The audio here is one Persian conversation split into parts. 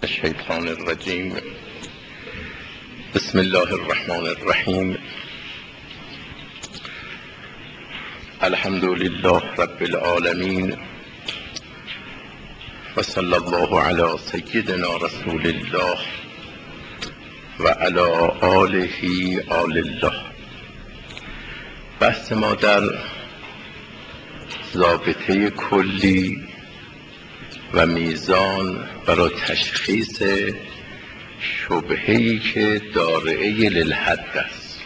الشیطان الرجیم. بسم الله الرحمن الرحیم. الحمد لله رب العالمین و صلی الله علی سیدنا رسول الله و علی آله آل الله. بحث ما در ضابطه کلی و میزان برای تشخیص شبهه‌ای که دارعه للحد است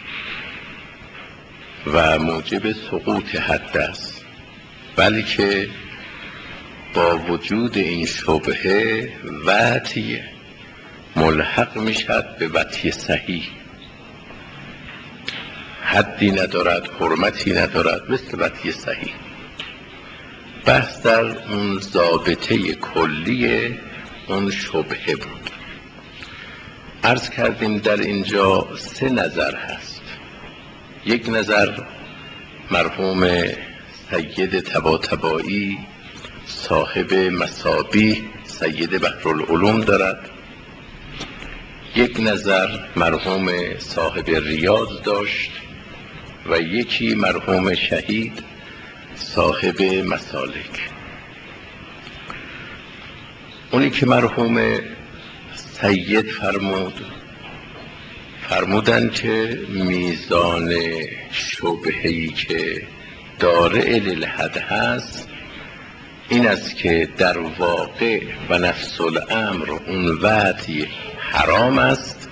و موجب سقوط حد است، بلکه با وجود این شبهه وطی ملحق میشد به وطی صحیح، حدی ندارد، حرمتی ندارد، مثل وطی صحیح. بحث در اون ضابطه کلی اون شبهه بود. عرض کردیم در اینجا سه نظر هست. یک نظر مرحوم سید طباطبایی صاحب مصابیح سید بحرالعلوم دارد، یک نظر مرحوم صاحب ریاض داشت و یکی مرحوم شهید صاحب مسالک. اونی که مرحوم سید فرمودن که میزان شبهه‌ای که دارع للحد هست این است که در واقع و نفس الامر اون وعدی حرام است،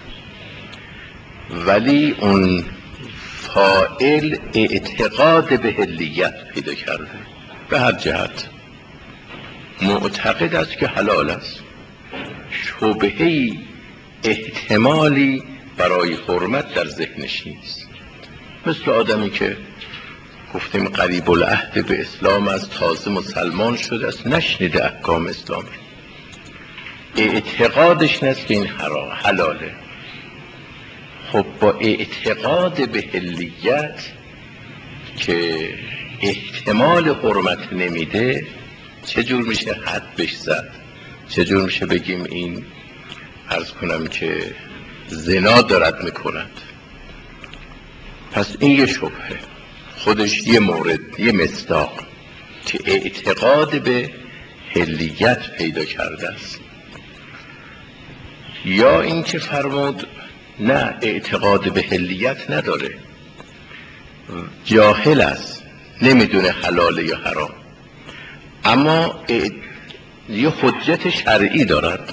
ولی اون فاعل اعتقاد به حلیت پیدا کرده، به هر جهت معتقد است که حلال است. شبهه‌ای احتمالی برای حرمت در ذهنش نیست. مثل آدمی که گفتیم قریب العهد به اسلام است، تازه مسلمان شده است، نشنیده احکام اسلام، اعتقادش نیست که این حلاله. خب با اعتقاد به حلیت که احتمال حرمت نمیده، چجور میشه حد بش زد؟ چجور میشه بگیم این عرض کنم که زنا دارد میکند؟ پس این یه شبهه، خودش یه مورد، یه مصداق که اعتقاد به حلیت پیدا کرده است. یا این که فرمود نه، اعتقاد به حلیت نداره، جاهل است، نمیدونه حلاله یا حرام، اما یه حجت شرعی دارد،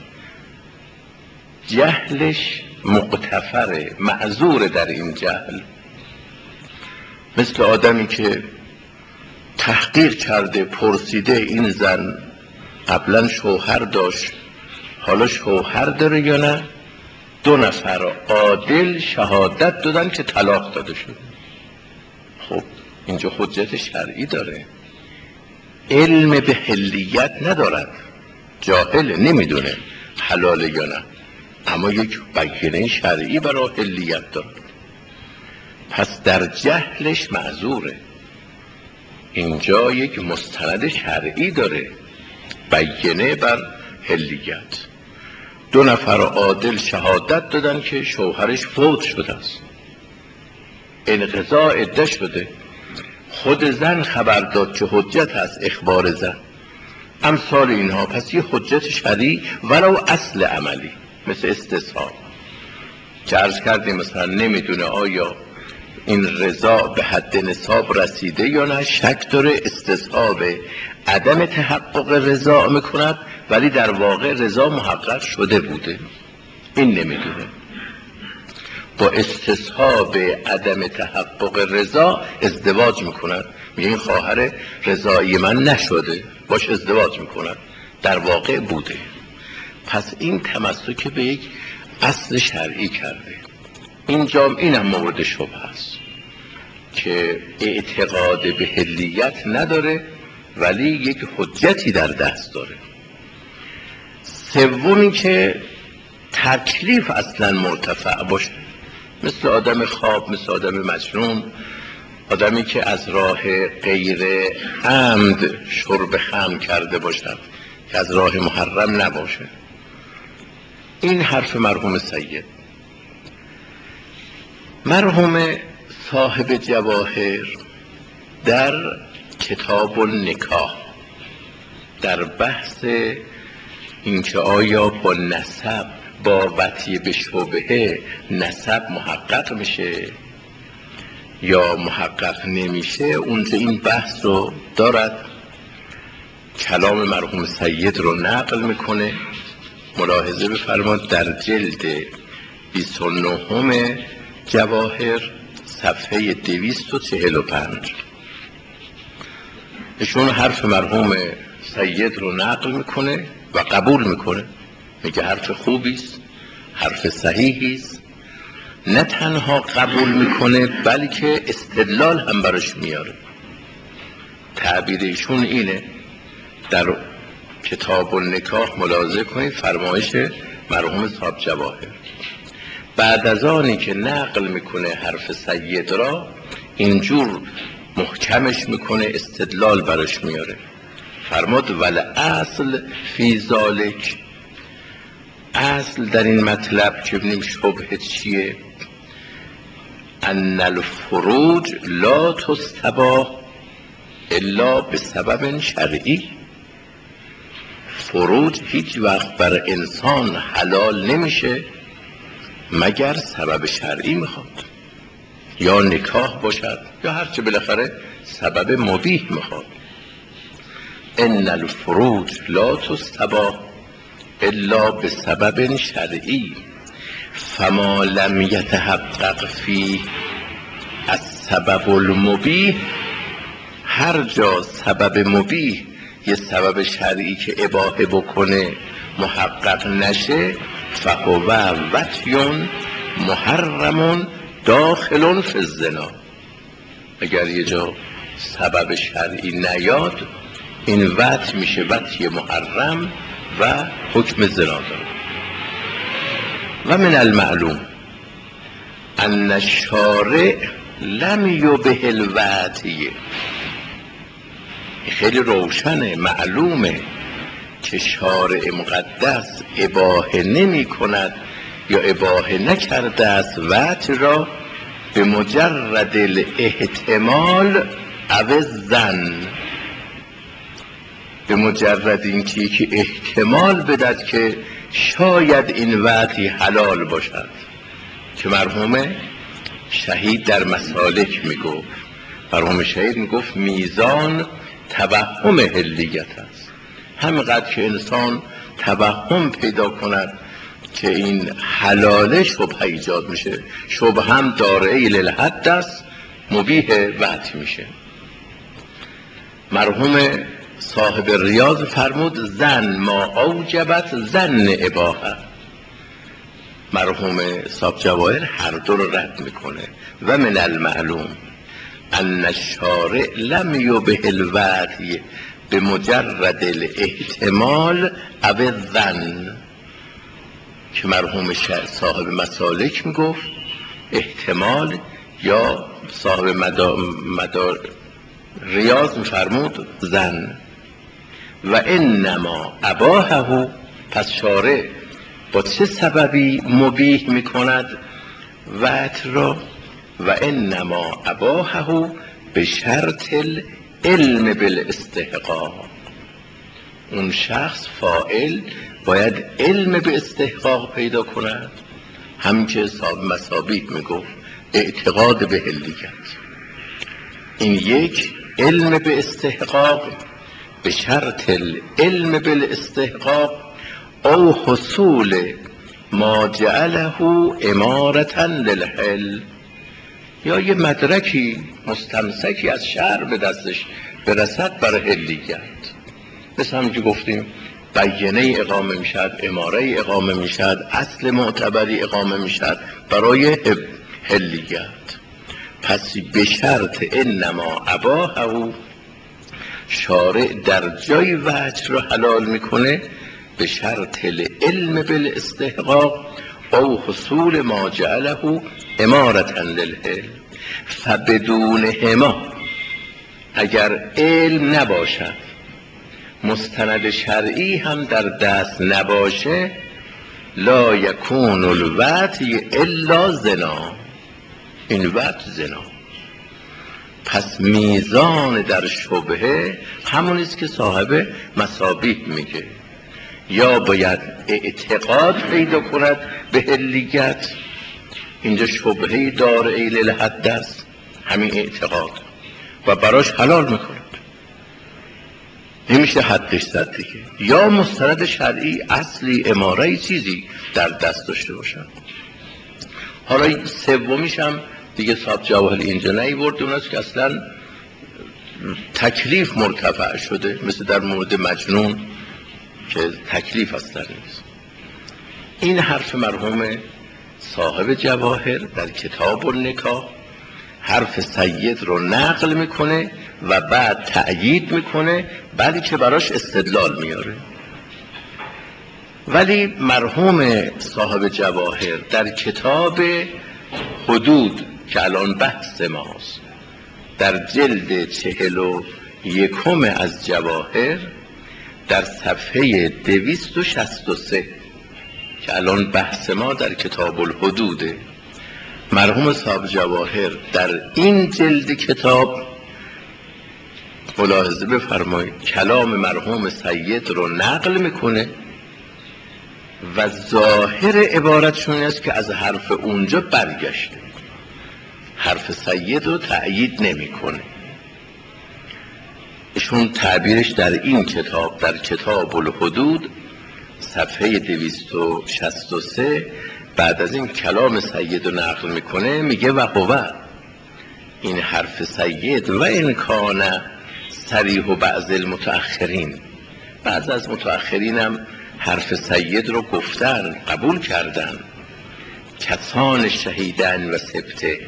جهلش مغتفره، معذور در این جهل. مثل آدمی که تحقیق کرده، پرسیده این زن قبلا شوهر داشت، حالا شوهر داره یا نه، 2 نفر عادل شهادت دادن که طلاق داده شده. خب اینجا حجت شرعی داره، علم به حلیت ندارد، جاهل، نمیدونه حلاله یا نه، اما یک بیانیه شرعی برای حلیت داره. پس در جهلش معذوره. اینجا یک مستند شرعی داره، بیانیه بر حلیت. 2 نفر عادل شهادت دادن که شوهرش فوت شده است، انقضاء عده شده، خود زن خبر داد که حجت هست، اخبار زن، امثال اینها. پس یه حجت شرعی ولو اصل عملی، مثل استصحاب که عرض کردیم مثلا نمیدونه آیا این رضا به حد نصاب رسیده یا نه، شک داره، استصحاب عدم تحقق رضا میکند، ولی در واقع رضا محقق شده بوده، این نمیدونه. با استصحاب عدم تحقق رضا ازدواج میکند، میگه این خواهر رضایی من نشده، باش ازدواج میکند، در واقع بوده. پس این تمسک به یک اصل شرعی کرده. اینجا اینم مورد شبهه است که اعتقاد به حلیت نداره، ولی یک حجتی در دست داره. سومی که تکلیف اصلا مرتفع باشه، مثل آدم خواب، مثل آدم مجنون، آدمی که از راه غیر عمد شرب خمر کرده باشد که از راه محرم نباشه. این حرف مرحوم سید. مرحوم صاحب جواهر در کتاب النکاح در بحث اینکه آیا با نسب با وطی به شبهه نسب محقق میشه یا محقق نمیشه، اونجا این بحث رو دارد، کلام مرحوم سید رو نقل میکنه. ملاحظه بفرماد در جلد 29 جواهر صفحه 245 ایشون حرف مرحوم سید رو نقل میکنه و قبول میکنه، میگه حرف خوبیست، حرف صحیحیست. نه تنها قبول میکنه بلکه استدلال هم براش میاره. تعبیر ایشون اینه. در کتاب النکاح ملاحظه کنید فرمایش مرحوم صاحب جواهر بعد از آنی که نقل میکنه حرف سید را، اینجور محکمش میکنه، استدلال براش میاره. فرمود ول اصل فی ذالک، اصل در این مطلب که ببینیم شبهه چیه، ان الفروج لا تستباح الا بسبب شرعی. فروج هیچ وقت بر انسان حلال نمیشه مگر سبب شرعی میخواد، یا نکاح باشد یا هرچه بالاخره سبب مبیح میخواد. ان الفروج لا تستباح الا بسبب شرعی فما لم یتحقق فی السبب المبیح، هر جا سبب مبیح یه سبب شرعی که اباحه بکنه محقق نشه، فهو وطی محرم داخل فی الزنا. اگر یه جا سبب شرعی نیاد این وطی میشه وطی محرم و حکم زنا داره. و من المعلوم ان الشارع لم یبه الوطی، خیلی روشنه، معلومه که شارع مقدس اباحه نمی کند یا اباحه نکرده است وطی را به مجرد الاحتمال او ظن، به مجرد اینکه که احتمال بدد که شاید این وطی حلال باشد، که مرحوم شهید در مسالک میگفت. مرحوم شهید میگفت میزان توهم حلیت است. همینقدر که انسان توهم پیدا کند که این حلاله شبهه ایجاد میشه، شبهه هم دارعی للحد است، مبیح وطی میشه. مرحوم صاحب ریاض فرمود زن ما اوجبت زن اباحه. مرحوم صاحب جواهر هر دو رو رد میکنه. و من المعلوم ان الشارع لم یبه الوطی به مجرد الاحتمال او الظن، که مرحوم صاحب مسالک میگفت احتمال، یا صاحب مدار ریاض میفرمود زن. و انما اباحه، پس شارع با چه سببی مبیح میکند وطی را؟ و انما اباحه به شرط العلم بالاستحقاق، اون شخص فاعل باید علم به استحقاق پیدا کند، هم که صاحب مسابیق میگفت اعتقاد به حلیت. این یک علم به استحقاق به شرط العلم بالاستحقاق او حصول ما جعله امارة للحل، یا یه مدرکی مستمسکی از شرع به دستش برسد برای حلیت. مثل هم که گفتیم بیانه اقامه میشد، اماره اقامه میشد، اصل معتبری اقامه میشد برای حلیت. پس به شرط انما اباحه، شارع در جای وجه را حلال میکنه به شرط العلم بالاستحقاق او حصول ما جعله امارة للحل. فبدون هما، اگر علم نباشد، مستند شرعی هم در دست نباشه، لا یکون الوطی الا زنا. این وطی زنا. پس میزان در شبهه همونیست که صاحب مصابیح میگه، یا باید اعتقاد پیدا کند به حلیت، اینجا شبهه‌ای داره ای للحد است، همین اعتقاد و براش حلال میکند، نمیشه حدش زد دیگه، یا مستند شرعی اصلی اماره چیزی در دست داشته باشن. حالا سومیش هم دیگه صاحب جواهر اینجا نیورد، اون است که اصلا تکلیف مرتفع شده، مثل در مورد مجنون که تکلیف اصلا نیست. این حرف مرحوم صاحب جواهر در کتاب النکاح حرف سید رو نقل میکنه و بعد تأیید میکنه، بلکه براش استدلال میاره. ولی مرحوم صاحب جواهر در کتاب حدود که الان بحث ماست، در جلد 41 از جواهر در صفحه 263 که الان بحث ما در کتاب الحدوده، مرحوم صاحب جواهر در این جلد کتاب ملاحظه بفرمایید کلام مرحوم سید رو نقل میکنه و ظاهر عبارتشون است که از حرف اونجا برگشته، حرف سید رو تأیید نمیکنه. ایشون تعبیرش در این کتاب، در کتاب الحدود صفحه 263 بعد از این کلام سید رو نقل میکنه، میگه و هو، این حرف سید، و این کان صریح و بعض المتأخرین، بعض از متأخرین هم حرف سید رو گفتن، قبول کردن، کسان شهیدن و سبته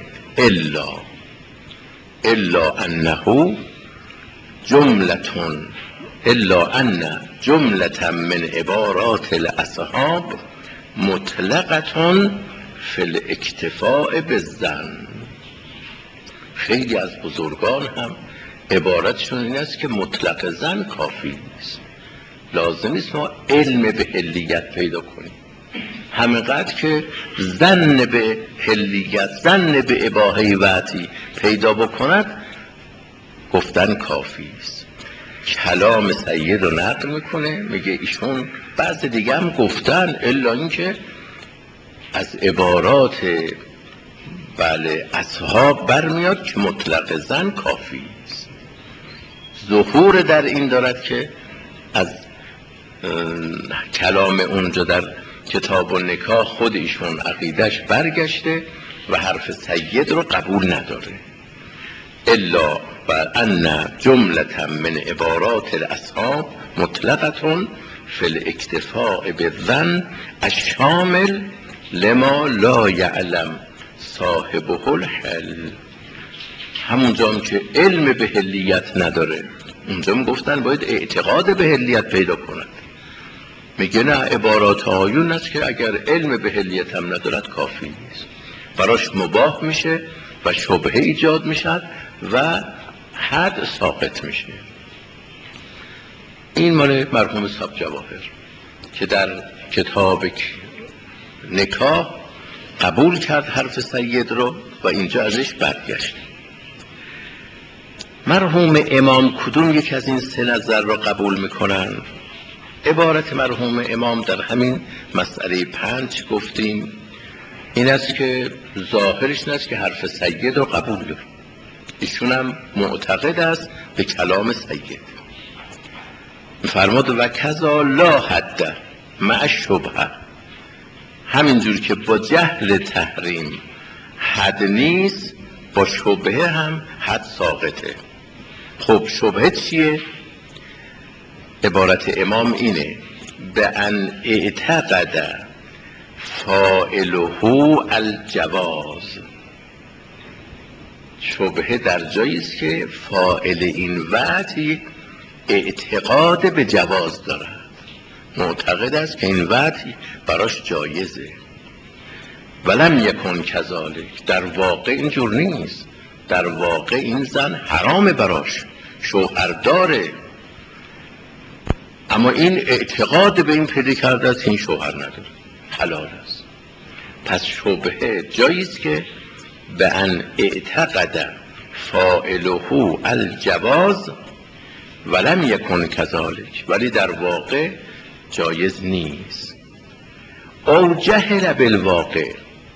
الا انه جملتون، الا ان جملة من عبارات الاصحاب مطلقتون فی الاکتفاء بالظن. خیلی از بزرگان هم عبارتشون این است که مطلق ظن کافی نیست، لازم نیست ما علم به حلیت پیدا کنیم، همینقدر که ظن به حلیت، ظن به اباحه وطی پیدا بکند گفتن کافی است. کلام سید رو نقل میکنه، میگه ایشون بعض دیگه هم گفتن، الا اینکه از عبارات اصحاب برمیاد که مطلق ظن کافی است. ظهور در این دارد که از کلام اونجا در کتاب النکاح خود ایشون عقیدش برگشته و حرف سید رو قبول نداره. الا و ان جملة من عبارات الاصحاب مطلقتون فی الاکتفاء بالظن الشامل لما لا یعلم صاحبه الحل. همونجا هم که علم به حلیت نداره، اونجا هم گفتن باید اعتقاد به حلیت پیدا کند. میگه نه، عبارات آیون است که اگر علم به حلیت هم ندارد کافی نیست، براش مباح میشه و شبهه ایجاد میشد و حد ساقط میشه. این مال مرحوم صاحب جواهر که در کتاب نکاح قبول کرد حرف سید رو و اینجا ازش برگشت. مرحوم امام کدوم یک از این سه نظر رو قبول میکنن؟ عبارت مرحوم امام در همین مسئله 5 گفتیم این است که ظاهرش این است که حرف سید رو قبول داره، ایشون هم معتقد است به کلام سید. فرمود و کذا لا حد مع شبهه، همینجور که با جهل تحریم حد نیست، با شبهه هم حد ساقطه. خب شبهه چیه؟ عبارت امام اینه به ان اعتقد فاعله الجواز. شبهه در جایی است که فاعل این وعدی اعتقاد به جواز دارد، معتقد است که این وعدی براش جایزه. ولم یکن کذالک، در واقع اینجور نیست، در واقع این زن حرام براش، شوهر داره، اما این اعتقاد به این پیدا کرده است این شوهر نداره. حلال است. پس شبهه جاییست که به ان اعتقد فاعله الجواز ولم یکن کذالک، ولی در واقع جایز نیست. او جهل بالواقع،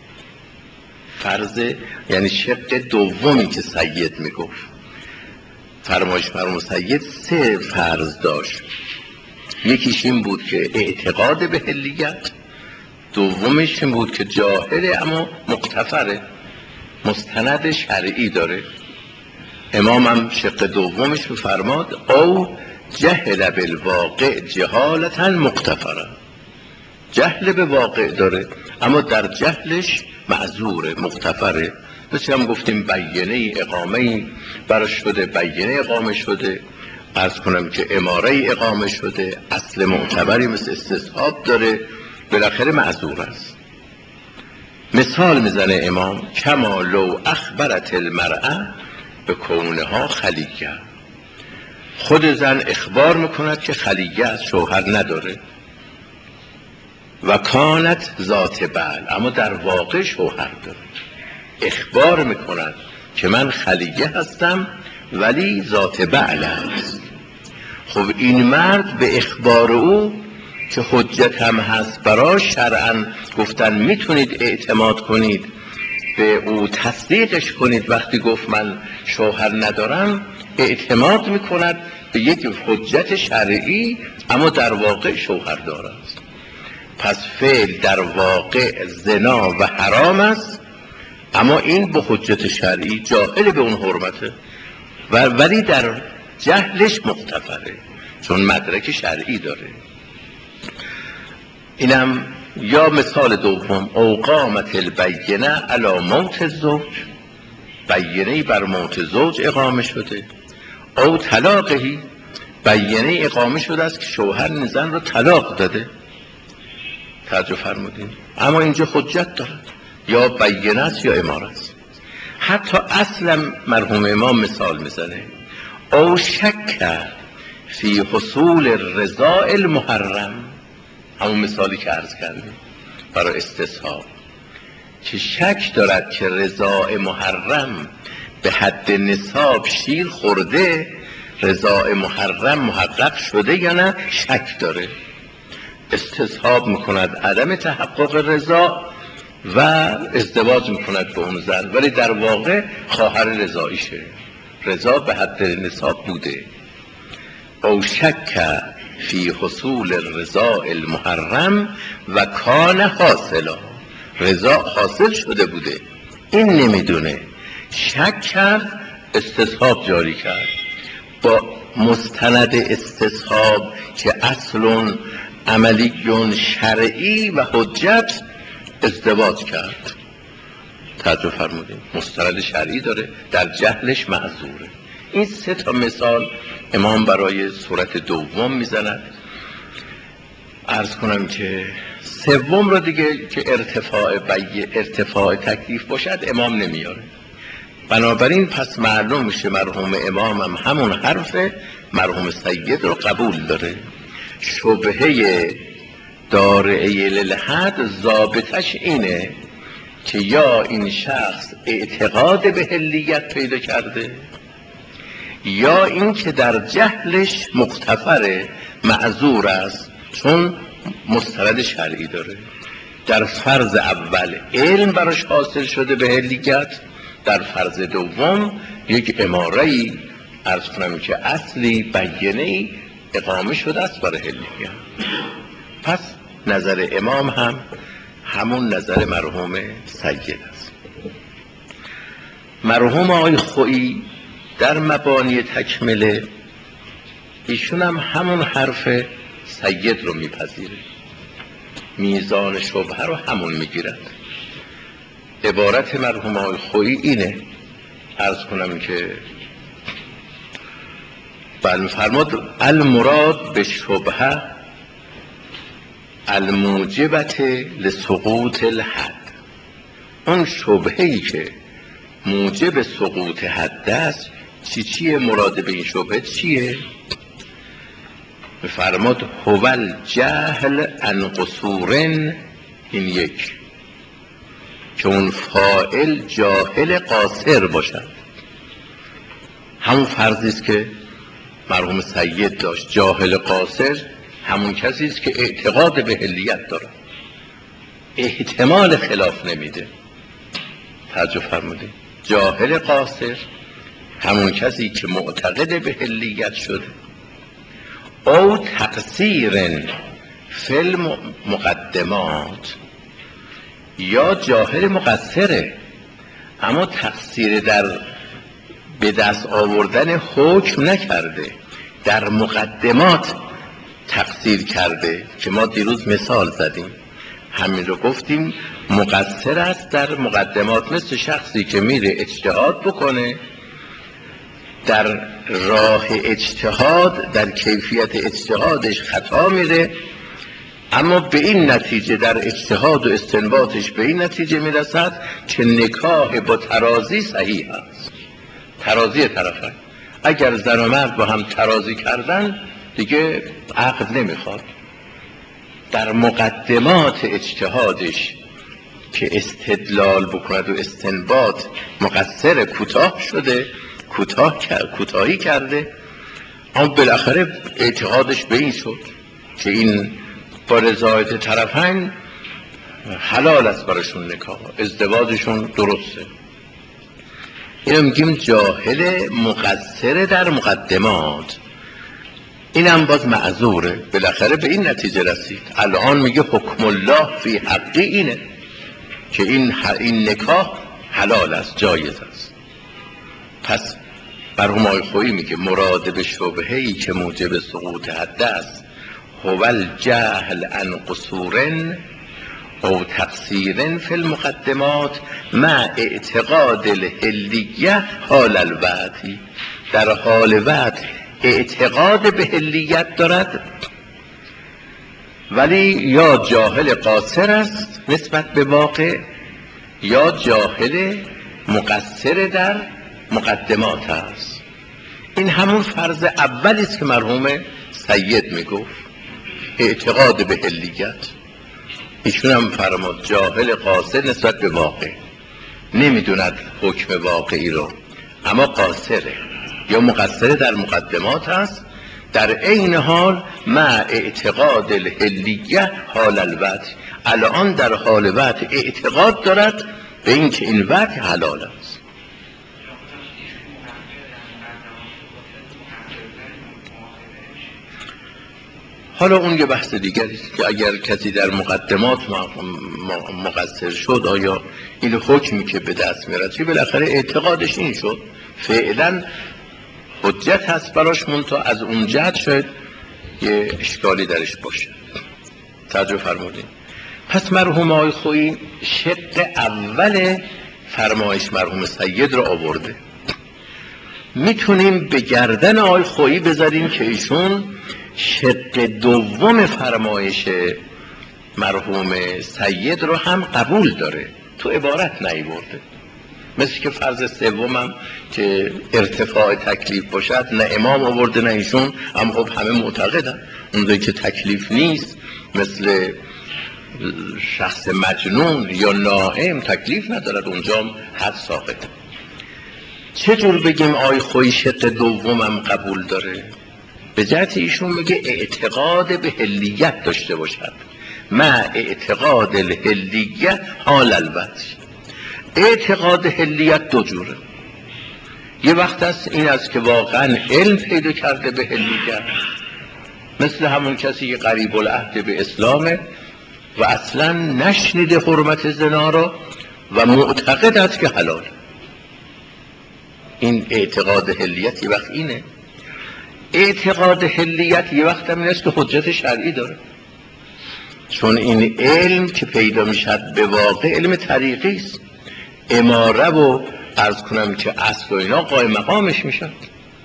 فرض یعنی شق دومی که سید میگفت، فرمایش مرحوم سید سه فرض داشت. یکیش این بود که اعتقاد به حلیت، دومش این بود که جاهله اما مقتفره، مستند شرعی داره. امام هم شق دومش رو فرماد او جهل بالواقع جهالتا مقتفره، جهل به واقع داره اما در جهلش معذوره، مقتفره. مثل هم گفتیم بیینه اقامه براش شده، بیینه اقامه شده، عرض کنم که اماره اقامه شده، اصل معتبری مثل استصحاب داره، بالاخره معذور است. مثال میزنه امام کما لو اخبرت المرأه به کونها خلیه، خود زن اخبار میکند که خلیه از شوهر نداره و کانت ذات بعل، اما در واقع شوهر داره، اخبار میکند که من خلیه هستم ولی ذات بعل است. خب این مرد به اخبار او که حجت هم هست براش، شرعاً گفتن میتونید اعتماد کنید به او، تصدیقش کنید وقتی گفت من شوهر ندارم، اعتماد میکند به یک حجت شرعی اما در واقع شوهر دارد. پس فعل در واقع زنا و حرام است اما این به حجت شرعی جاهل به اون حرمته ولی در جهلش مقتفره چون مدرک شرعی داره. اینم یا مثال دوم او قامت البینه علی موت الزوج، بینه بر موت زوج اقامه شده، او طلاقهی، بینه اقامه شده است که شوهر زن رو طلاق داده، توجه فرمودین، اما اینجا حجت داره، یا بینه است یا اماره است. حتی اصلا مرحوم امام مثال میزنه او شک فی حصول الرضاء المحرم، همون مثالی که عرض کردیم برای استصحاب، که شک دارد که رضاء محرم به حد نصاب شیر خورده، رضاء محرم محقق شده یا نه، شک داره، استصحاب میکند عدم تحقق رضا و ازدواج میکند به اون زن، ولی در واقع خواهر رضاییشه، رضا به حد نصاب بوده. او شک فی حصول الرضاء المحرم و کان حاصلا، رضا حاصل شده بوده این نمیدونه، شک کرد، استصحاب جاری کرد، با مستند استصحاب که اصل عملی شرعی و حجت ازدواج کرد. توجه فرمودیم مستند شرعی داره، در جهلش معذوره. این سه تا مثال امام برای صورت دوم میزند. عرض کنم که سوم رو دیگه که ارتفاع تکلیف باشد امام نمیاره. بنابراین پس معلوم میشه مرحوم امام هم همون حرف مرحوم سید رو قبول داره. شبهه دارعه للحد ضابطش اینه که یا این شخص اعتقاد به حلیت پیدا کرده یا این که در جهلش مقتفر معذور است چون مستند شرعی داره. در فرض اول علم براش حاصل شده به حلیت، در فرض دوم یک اماره‌ای عرض کنم که اصلی بینه‌ای اقامه شده است برای حلیت. پس نظر امام هم همون نظر مرحوم سید است. مرحوم آقای خویی در مبانی تکمله ایشون هم همون حرف سید رو میپذیره، میزان شبهه رو همون میگیرد. عبارت مرحوم آقای خویی اینه، عرض کنم که فرمود المراد به شبهه الموجبت لسقوط الحد، اون شبهه‌ای که موجب سقوط حد است چیه؟ مراد به این شبهه چیه؟ فرمود هو الجهل عن قصور این یک، که اون فاعل جاهل قاصر باشد. همون فرضی است که مرحوم سید داشت. جاهل قاصر همون کسی است که اعتقاد به حلیت داره، احتمال خلاف نمیده. توجه فرمودید؟ جاهل قاصر همون کسی که معتقد به حلیت شده. او تقصیر فی المقدمات، یا جاهل مقصره اما تقصیر در به دست آوردن حکم نکرده، در مقدمات تقصیر کرده، که ما دیروز مثال زدیم همین رو گفتیم. مقصر است در مقدمات، مثل شخصی که میره اجتهاد بکنه، در راه اجتهاد در کیفیت اجتهادش خطا میره، اما به این نتیجه در اجتهاد و استنباطش به این نتیجه میرسد که نکاح با ترازی صحیح است. ترازی طرفین، اگر زن و مرد با هم ترازی کردن دیگه عقد نمیخواد. در مقدمات اجتهادش که استدلال بکند و استنباط مقصر، کوتاه شده، کوتاهی کرده، اما بالاخره اعتقادش به این شد که این با رضایت طرفین حلال است براشون نکاح، ازدواجشون درسته. اینو میگیم جاهل مقصر در مقدمات. اینم باز معذوره، بالاخره به این نتیجه رسید. الان میگه حکم الله فی حقی اینه که این نکاح حلال است، جایز است. پس مرحوم آقای خویی میگه مراد به شبهه‌ای که موجب سقوط حد است هو الجهل عن قصور او تقصیر فی المقدمات مع اعتقاد الحلیه حال الوعد. در حال وعد اعتقاد به حلیت دارد، ولی یا جاهل قاصر است نسبت به واقع، یا جاهل مقصر در مقدمات است. این همون فرض اولی است که مرحوم سید میگفت، اعتقاد به حلیت. ایشون هم فرمود جاهل قاصر نسبت به واقع، نمیدوند حکم واقعی رو، اما قاصره یا مقصر در مقدمات است، در عین حال مع اعتقاد الحلیه حال الوعد. الان در حال وعد اعتقاد دارد به این که این وعد حلال است. حالا اون یه بحث دیگری است که اگر کسی در مقدمات مقصر شد، آیا این حکمی که به دست میرسه بالاخره اعتقادش این شد، فعلا حجت هست براش، منتها از اون جهت شاید یه اشکالی درش باشه. توجه فرمودین؟ پس مرحوم آقای خویی شق اول فرمایش مرحوم سید رو آورده. میتونیم به گردن آقای خویی بذاریم که ایشون شق دوم فرمایش مرحوم سید رو هم قبول داره، تو عبارت نیورده. مثل که فرض سومم که ارتفاع تکلیف باشد، نه امام آورده نه ایشون، اما خب همه معتقدن اونجایی که تکلیف نیست، مثل شخص مجنون یا نائم تکلیف ندارد، اونجا حد ساقطه. چجور بگیم آی خوی شق دومم قبول داره؟ به جهت ایشون میگه اعتقاد به حلیت داشته باشد، مع اعتقاد الحلیه حال الوعد. اعتقاد حلیت دو جوره. یه وقت است این است که واقعا علم پیدا کرده به حلیت، مثل همون کسی که قریب العهد به اسلامه و اصلا نشنیده حرمت زنا را و معتقد است که حلال. این اعتقاد حلیت یه وقت اینه. اعتقاد حلیت یه وقت هم این است که حجت شرعی داره، چون این علم که پیدا میشد به واقع علم طریقی است. اماره و عرض کنم که اصل و اینا قائم مقامش میشد.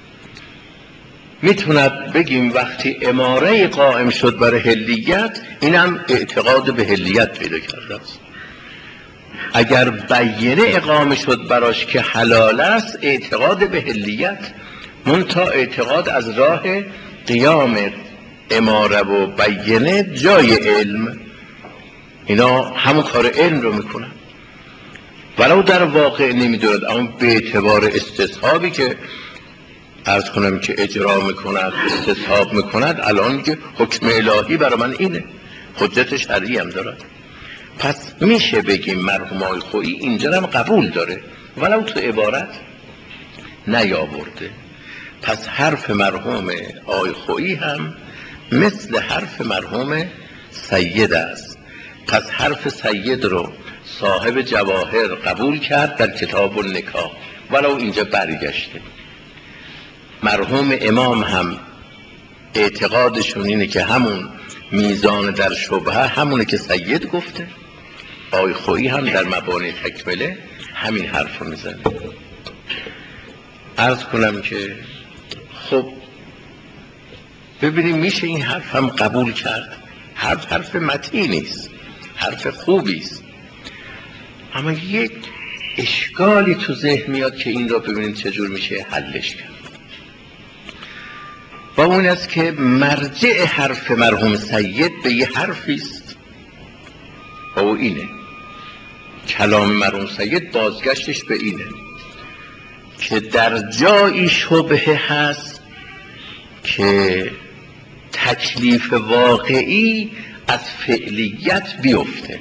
میتوند بگیم وقتی اماره قائم شد برای حلیت، اینم اعتقاد به حلیت پیدا کرده است. اگر بیینه اقامه شد براش که حلال است، اعتقاد به حلیت، منتها اعتقاد از راه قیام اماره و بیینه جای علم. اینا همون کار علم رو میکنن ولو در واقع نمیدارد، اما به اعتبار استصحابی که عرض کنم که اجرا میکند، استصحاب میکند، الان که حکم الهی برای من اینه، حجت شرعی هم دارد. پس میشه بگیم مرحوم آقای خویی اینجا هم قبول داره ولو تو عبارت نیاورده. پس حرف مرحوم آقای خویی هم مثل حرف مرحوم سید است. پس حرف سید رو صاحب جواهر قبول کرد در کتاب النکاح ولو اینجا برگشته. مرحوم امام هم اعتقادشون اینه که همون میزان در شبهه همونه که سید گفته. آقای خویی هم در مبانی تکمله همین حرف رو میزنه. عرض کنم که خب ببینیم میشه این حرف هم قبول کرد. حرف متین نیست، حرف خوبی است، اما یک اشکالی تو ذهن میاد که این را ببینیم چجور میشه حلش کرد. و اون است که مرجع حرف مرحوم سید به یه حرفی است و او اینه، کلام مرحوم سید بازگشتش به اینه که در جایی شبهه هست که تکلیف واقعی از فعلیت بیفته.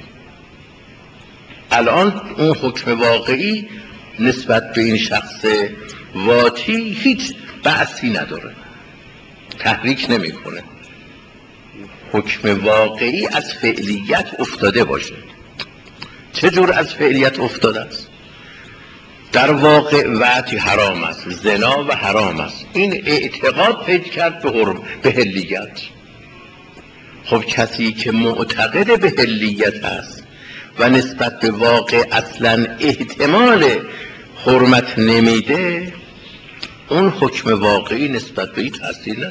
الان اون حکم واقعی نسبت به این شخص واتی هیچ بحثی نداره، تحریک نمیکنه. حکم واقعی از فعلیت افتاده باشه. چه جور از فعلیت افتاده است؟ در واقع وعتی حرام است، زنا و حرام است، این اعتقاد پیدا کرد به حلیت. خب کسی که معتقد به حلیت است و نسبت به واقع اصلا احتمال حرمت نمیده، اون حکم واقعی نسبت به این تاثیر نداره.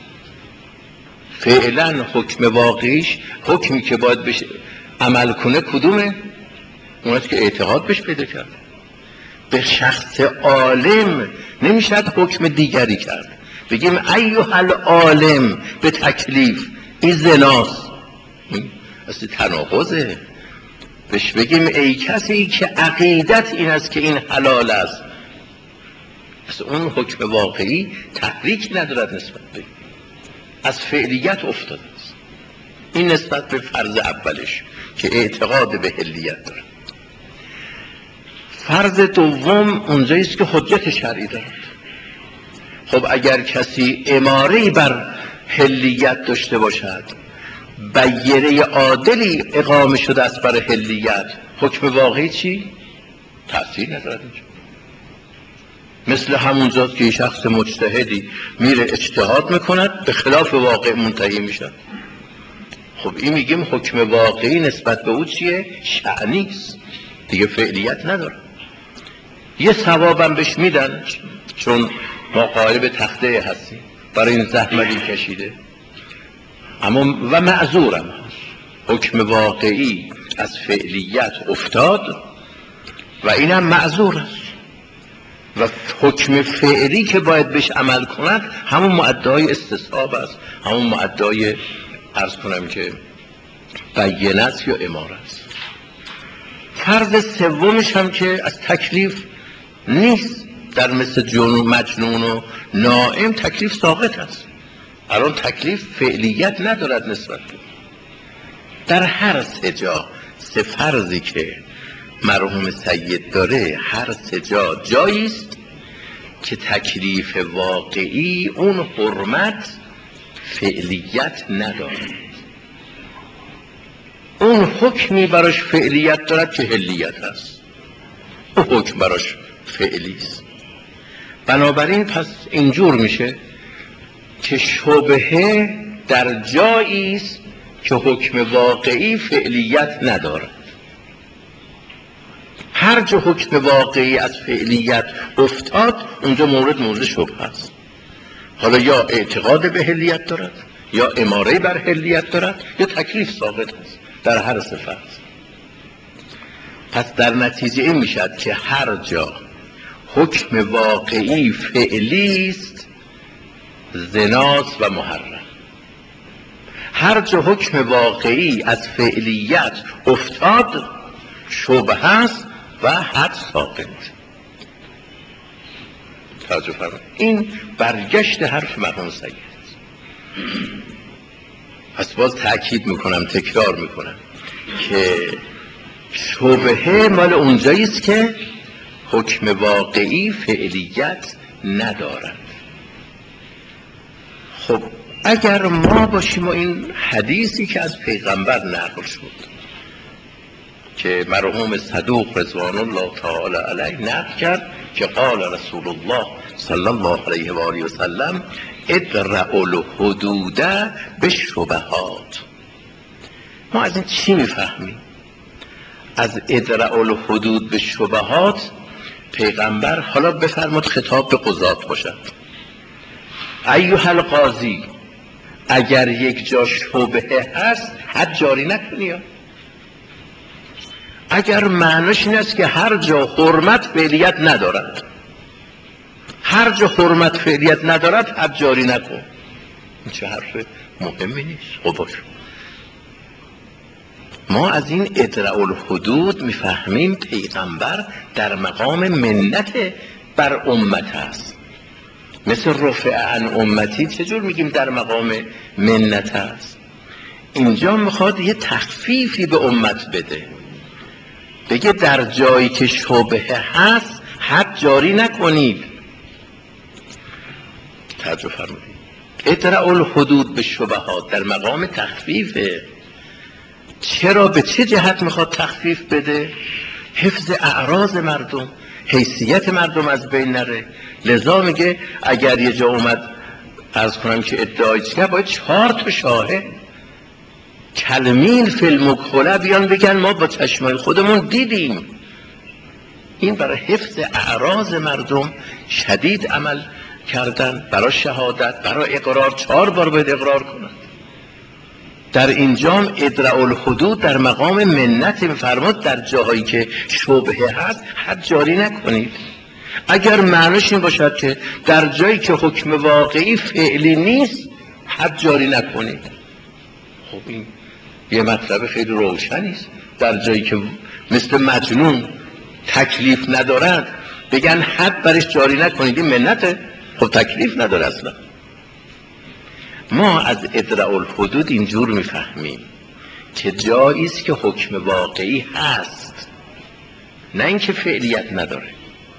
فعلا حکم واقعیش، حکمی که باید بشه عمل کنه کدومه؟ اونست که اعتقاد بهش پیدا کرد. به شخص عالم نمیشد حکم دیگری کرد، بگیم ایها العالم به تکلیف این زناست، این اصلا تناقضه. بهش بگیم ای کسی که عقیدت این است که این حلال است، اصلا اون حکم واقعی تحریک ندارد نسبت به از فعلیت افتاده است. این نسبت به فرض اولش که اعتقاد به حلیت داره. فرض دوم اونجایی است که حجت شرعی دارد. خب اگر کسی اماره‌ای بر حلیت داشته باشد، بیره عادلی اقامه شده است بر حلیت، حکم واقعی چی؟ تأثیر ندارد اینجا. مثل همونجاست که شخص مجتهدی میره اجتهاد میکند به خلاف واقع منتهی میشد. خب این میگیم حکم واقعی نسبت به او چیه؟ شأنی است دیگه، فعلیت نداره. یه ثوابم بهش میدن چون ما قائل به تخته هستیم، برای این زحمتی کشیده، اما و معذورم هست. حکم واقعی از فعلیت افتاد و اینم معذور است و حکم فعلی که باید بهش عمل کند همون مؤدای استصحاب است، همون مؤدای عرض کنم که بینه است یا اماره است. فرض سومش هم که از تکلیف نیست، در مثل جنون مجنون و نائم تکلیف ساقط است. الان تکلیف فعلیت ندارد نسبت به در هر سه جا. سه فرضی که مرحوم سید داره هر سه جا جایی است که تکلیف واقعی اون حرمت فعلیت ندارد، اون حکمی براش فعلیت دارد که حلیت است، اون حکم براش فعلی است. بنابراین پس اینجور میشه که شبهه در جایی است که حکم واقعی فعلیت ندارد. هر جا حکم واقعی از فعلیت افتاد اونجا مورد شبهه است. حالا یا اعتقاد به حلیت دارد، یا اماره بر حلیت دارد، یا تکلیف ساقط است در هر سه فرض. پس در نتیجه این میشد که هر جا حکم واقعی فعلی است، زناست و محرم. هر جا حکم واقعی از فعلیت افتاد شبهه است و حد ساقط. توجه فرمایید، این برگشت حرف مرحوم سید. پس باز تأکید میکنم، تکرار میکنم که شبهه مال اونجایی است که حکم واقعی فعلیت ندارد. خب اگر ما باشیم و این حدیثی که از پیغمبر نقل شد که مرحوم صدوق رضوان الله تعالی علیه نقل کرد که قال رسول الله صلی الله علیه و آله و سلم ادرأوا الحدود بالشبهات. ما از این چی میفهمیم؟ از ادرأوا الحدود بالشبهات پیغمبر حالا بفرمود خطاب به قضات باشد، ایها القاضی اگر یک جا شبهه هست حد جاری نکنی. اگر معنیش این است که هر جا حرمت فعلیت ندارد، هر جا حرمت فعلیت ندارد حد جاری نکن، این چه حرف مهمی نیست. خب باش، ما از این ادرأوا الحدود میفهمیم پیغمبر در مقام منت بر امت است. مثل رفع عن امتی چجور میگیم در مقام منت است؟ اینجا میخواد یه تخفیفی به امت بده، بگه در جایی که شبهه هست حد جاری نکنید. توجه فرمایید، ادرأوا الحدود بالشبهات در مقام تخفیفه. چرا؟ به چه جهت میخواد تخفیف بده؟ حفظ اعراض مردم، حیثیت مردم از بین نره. لذا میگه اگر یه جا اومد عرض کنم که ادعای چیه، باید 4 تا شاهد کلمین فیلم و کله بیان بگن ما با چشمای خودمون دیدیم. این برای حفظ اعراض مردم شدید عمل کردن، برای شهادت، برای اقرار 4 بار باید اقرار کنند. در اینجام ادرأوا الحدود در مقام منت میفرماد در جاهایی که شبهه هست حد جاری نکنید. اگر معنیش این باشد که در جایی که حکم واقعی فعلی نیست حد جاری نکنید، خب این یه مطلب خیلی روشنی است. در جایی که مثل مجنون تکلیف ندارد بگن حد برش جاری نکنید، این منته. خب تکلیف نداره اصلا. ما از ادرأوا الحدود اینجور میفهمیم که جایی است که حکم واقعی هست، نه اینکه فعلیت نداره.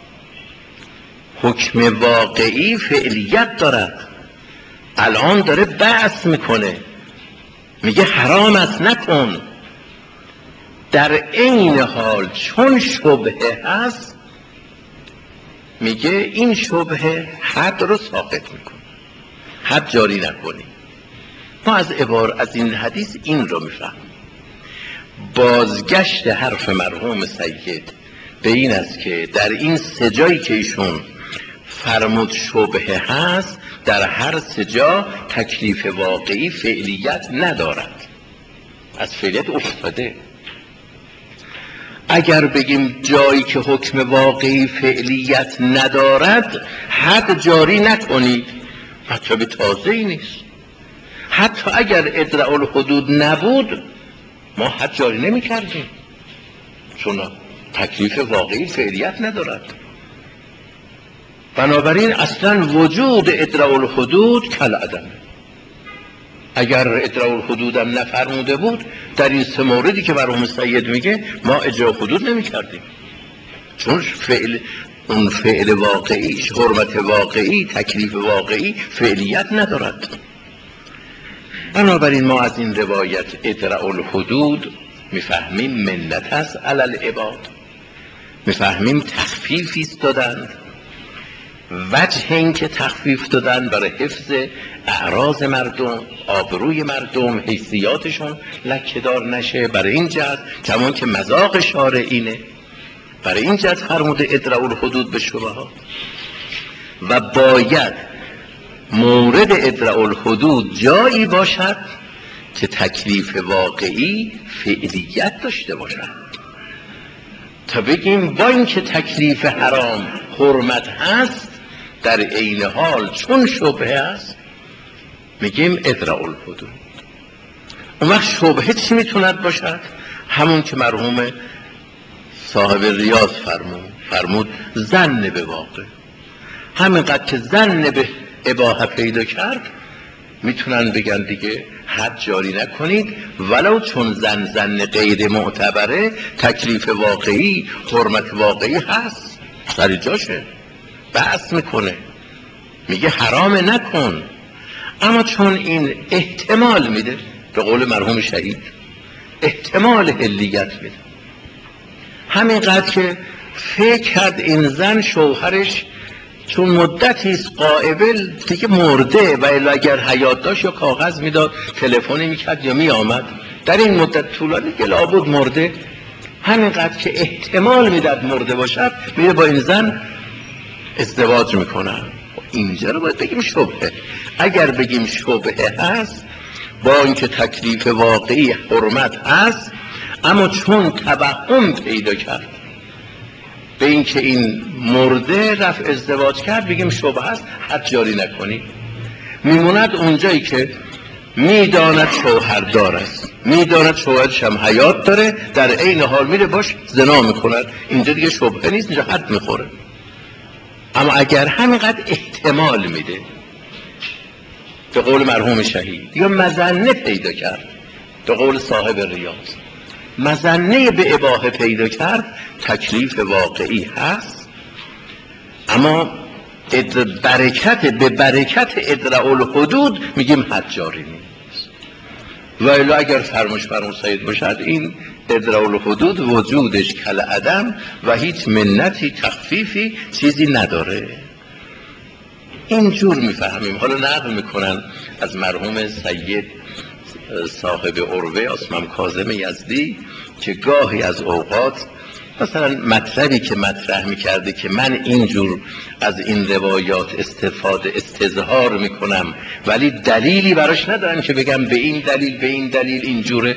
حکم واقعی فعلیت دارد. الان داره بحث میکنه، میگه حرام است نکن، در عین حال چون شبهه هست میگه این شبهه حد رو ساقط میکنه، حد جاری نکنی. ما از این حدیث این رو میفهمیم. بازگشت حرف مرحوم سید به این است که در این 3 جایی که ایشون فرمود شبهه هست، در هر 3 جا تکلیف واقعی فعلیت ندارد، از فعلیت افتاده. اگر بگیم جایی که حکم واقعی فعلیت ندارد حد جاری نکنید، مطلب تازه‌ای نیست. حتی اگر ادرأوا الحدود نبود ما حد جاری نمی کردیم، چون تکلیف واقعی فعلیت ندارد. بنابراین اصلا وجود ادرأوا الحدود کالعدم. اگر ادرأوا الحدود هم نفرموده بود در این 3 موردی که مرحوم سید میگه ما اجرا حدود نمی کردیم، چون اون فعل واقعی، حرمت واقعی، تکلیف واقعی فعلیت ندارد. بنابراین ما از این روایت ادرأوا الحدود میفهمیم منت است علی العباد، میفهمیم تخفیفی است دادند. وجه این که تخفیف دادن برای حفظ اعراض مردم، آبروی مردم، حیثیاتشون لکه‌دار نشه، برای این جهت کمان که مذاق شارع اینه، برای این جهت فرموده ادرأوا الحدود بالشبهات. و باید مورد ادرأوا الحدود جایی باشد که تکلیف واقعی فعلیت داشته باشد، تا بگیم با این که تکلیف حرام حرمت هست در عین حال چون شبهه است میگیم ادرأوا الحدود. اون وقت شبهه چی میتوند باشد؟ همون که مرحوم صاحب ریاض فرمود ظن به واقع. همینقدر که ظن به اباحه پیدا کرد میتونن بگن دیگه حد جاری نکنید، ولو چون زن غیر معتبره، تکلیف واقعی حرمت واقعی هست، سر جاشه، بحث میکنه، میگه حرام نکن، اما چون این احتمال میده، به قول مرحوم شهید احتمال حلیت میده، همینقدر که فکر کرد این زن شوهرش چون مدتی است قائبل دیگه مرده و الا اگر حیات داشت یا کاغذ میداد، تلفنی میکرد یا میآمد، در این مدت طولانی که لابد مرده، همینقدر که احتمال میداد مرده باشد میره با این زن ازدواج میکنه. اینجا رو باید بگیم شبهه. اگر بگیم شبهه هست، با اینکه تکلیف واقعی حرمت هست، اما چون توهم پیدا کرد به این که این مرده رفت ازدواج کرد، بگیم شبهه است، حد جاری نکنی. میموند اونجایی که میداند شوهردار است، میداند شوهرش هم حیات داره، در عین حال میره باش زنا میکند، اینجا دیگه شبهه نیست، اینجا حد میخوره. اما اگر همینقدر احتمال میده، به قول مرحوم شهید، یا مظنه پیدا کرد، به قول صاحب ریاض مظنه به اباحه پیدا کرد، تکلیف واقعی هست، اما به برکت ادرع الحدود میگیم حد جاری نیست. و الا اگر فرموش سید باشد، این ادرع الحدود وجودش کل عدم و هیچ منتی تخفیفی چیزی نداره. اینجور میفهمیم. حالا نقل میکنن از مرحوم سید صاحب عروه اسمم کاظم یزدی که گاهی از اوقات مثلا مطلبی که مطرح میکرده که من اینجور از این روایات استظهار میکنم ولی دلیلی براش ندارم که بگم به این دلیل اینجوره،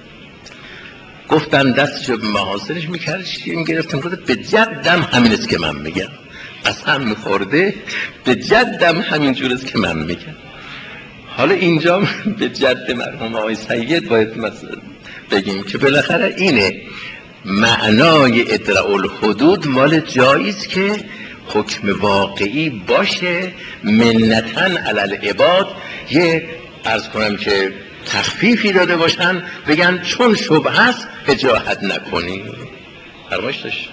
گفتن دستشو به محاسنش میگرفتم، گفتم به جدم همین است که من میگم، اصلا میخورده به جدم همین جور است که من میگم. حالا اینجا به جد مرحوم آقای سید باید بگیم که بالاخره اینه معنای ادرع الحدود، مال جاییست که حکم واقعی باشه، منتن علی العباد، یه عرض کنم که تخفیفی داده باشن، بگن چون شبهه است اجراحت نکنی. فرمایش داشت.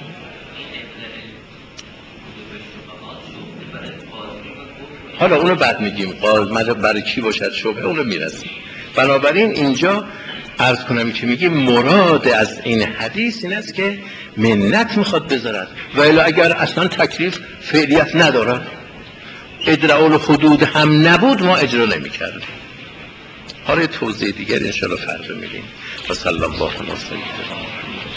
حالا اونو بعد میگیم برای کی باشد شبهه، اونو میرسیم. بنابراین اینجا عرض کنم که میگیم مراد از این حدیث این است که منت میخواد بذارد، و الا اگر اصلا تکلیف فعلیت ندارد، ادرع الحدود هم نبود، ما اجرا نمیکردیم. حالا توضیح دیگر انشاءالله فردا میگیم. و صلی الله علی سیدنا محمد.